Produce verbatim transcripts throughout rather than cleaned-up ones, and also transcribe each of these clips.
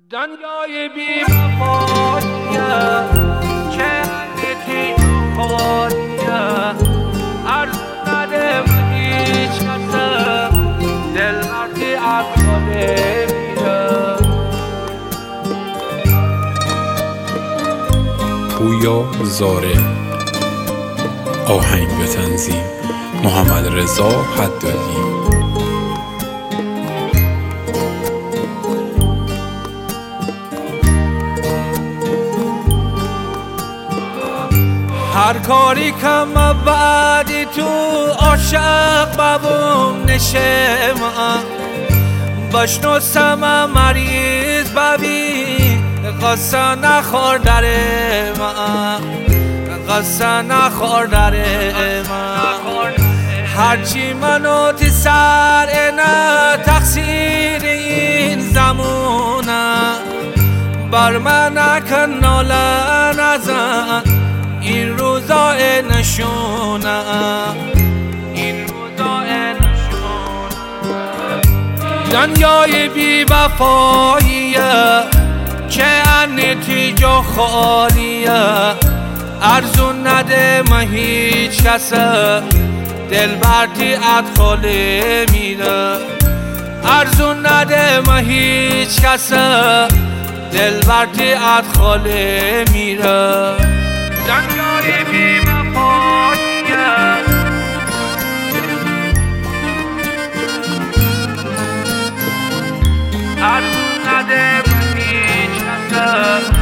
دنیای بی وفاییه که انتی خالیه، عرض نده به هیچ کسه، دل مردی عقاله میره. پویا زاره. آهنگ به تنظیم محمد رضا حدادی. هر کاری کم بعدی تو عاشق ببوم نشه من، بشنو سم مریض ببی قصه نخور در من، قصه نخور در من. هرچی منو تی سر نه تقصیر این زمونه، بر من نکن ناله نزن این روزا نشونه، این روزا نشونه. دنیای بی وفاییه که نتیجه خالیه، ارزون نده ما هیچ کسه، دل بردی ادخاله میره. ارزون نده ما هیچ کسه، دل بردی ادخاله میره. دنیای بی وفاییه ارزون نده به هیچ کسه.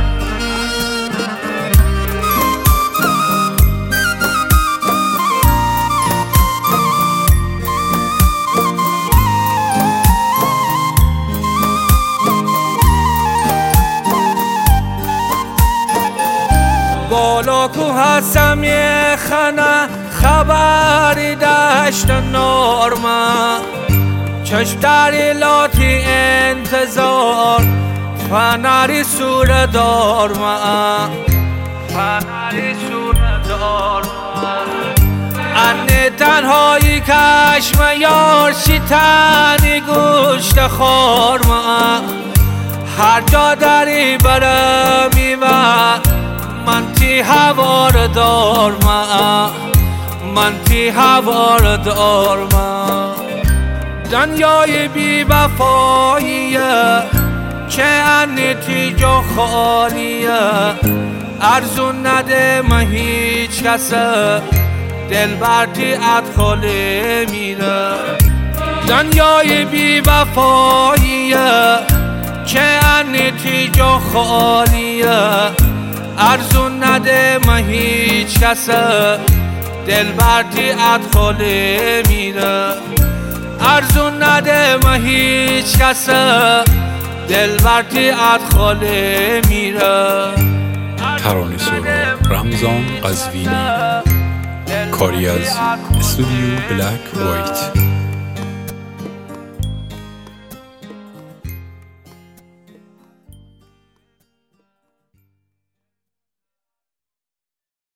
بالا کو هستم یه خانه خبری داشت نارما، چشم در لاتی انتظار فنری سور دارما، فنری سور دارما. انه تنهایی کشم یار شیطانی گوشت خورما، هر جا داری برم میوه من تی هوار دارم، من تی هوار دارم. دنیای بی وفاییه که نتیجه خالیه، ارزون نده ما هیچ کسه، دل بردی ادخاله میره. دنیای بی وفاییه که نتیجه خالیه، ارزون نده ما هیچ کسه، دل بردی ادخاله میره. ارزون نده ما هیچ کسه، دل بردی ادخاله میره. ترانه سرا رمضان قزوینی. کاری از استودیو بلک وایت.